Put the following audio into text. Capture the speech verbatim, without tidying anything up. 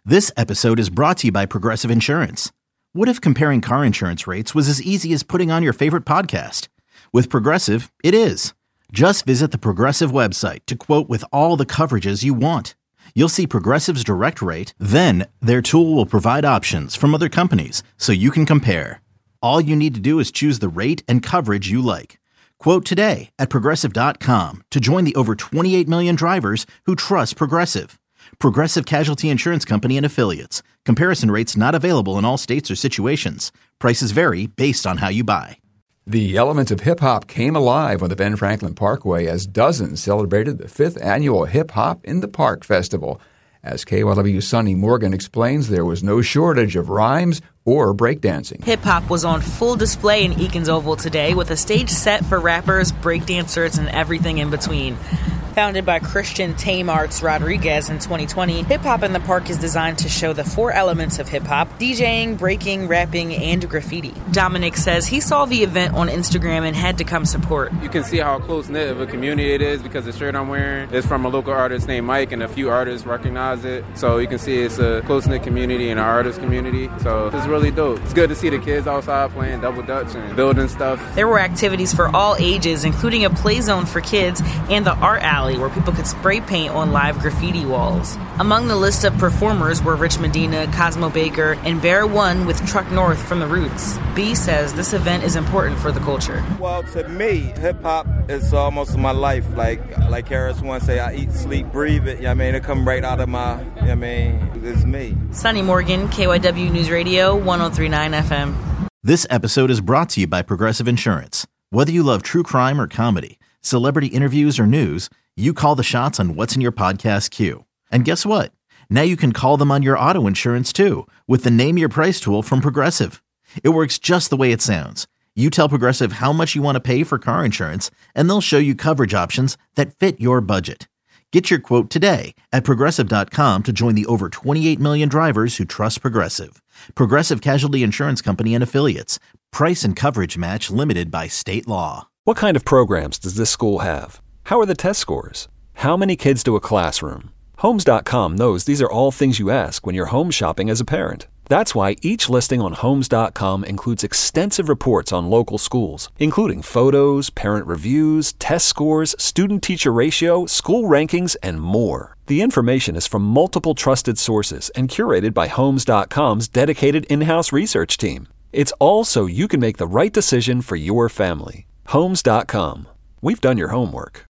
This episode is brought to you by Progressive Insurance. What if comparing car insurance rates was as easy as putting on your favorite podcast? With Progressive, it is. Just visit the Progressive website to quote with all the coverages you want. You'll see Progressive's direct rate, then their tool will provide options from other companies so you can compare. All you need to do is choose the rate and coverage you like. Quote today at progressive dot com to join the over twenty-eight million drivers who trust Progressive. Progressive Casualty Insurance Company and Affiliates. Comparison rates not available in all states or situations. Prices vary based on how you buy. The elements of hip-hop came alive on the Ben Franklin Parkway as dozens celebrated the fifth annual Hip Hop in the Park Festival. As K Y W's Sonny Morgan explains, there was no shortage of rhymes or breakdancing. Hip-hop was on full display in Eakins Oval today with a stage set for rappers, breakdancers, and everything in between. Founded by Christian Tame Arts Rodriguez in twenty twenty, Hip Hop in the Park is designed to show the four elements of hip-hop: DJing, breaking, rapping, and graffiti. Dominic says he saw the event on Instagram and had to come support. You can see how close-knit of a community it is because the shirt I'm wearing is from a local artist named Mike, and a few artists recognize it. So you can see it's a close-knit community and an artist community. So it's really dope. It's good to see the kids outside playing double dutch and building stuff. There were activities for all ages, including a play zone for kids and the art alley, where people could spray paint on live graffiti walls. Among the list of performers were Rich Medina, Cosmo Baker, and Bear One with Truck North from The Roots. B says this event is important for the culture. Well, to me, hip-hop is almost my life. Like like Harris once say, I eat, sleep, breathe it. You know what I mean? It come right out of my, you know what I mean? It's me. Sonny Morgan, K Y W News Radio, one oh three point nine F M. This episode is brought to you by Progressive Insurance. Whether you love true crime or comedy, celebrity interviews or news, you call the shots on what's in your podcast queue. And guess what? Now you can call them on your auto insurance too with the Name Your Price tool from Progressive. It works just the way it sounds. You tell Progressive how much you want to pay for car insurance, and they'll show you coverage options that fit your budget. Get your quote today at progressive dot com to join the over twenty-eight million drivers who trust Progressive. Progressive Casualty Insurance Company and Affiliates. Price and coverage match limited by state law. What kind of programs does this school have? How are the test scores? How many kids do a classroom? Homes dot com knows these are all things you ask when you're home shopping as a parent. That's why each listing on Homes dot com includes extensive reports on local schools, including photos, parent reviews, test scores, student-teacher ratio, school rankings, and more. The information is from multiple trusted sources and curated by Homes dot com's dedicated in-house research team. It's all so you can make the right decision for your family. Homes dot com. We've done your homework.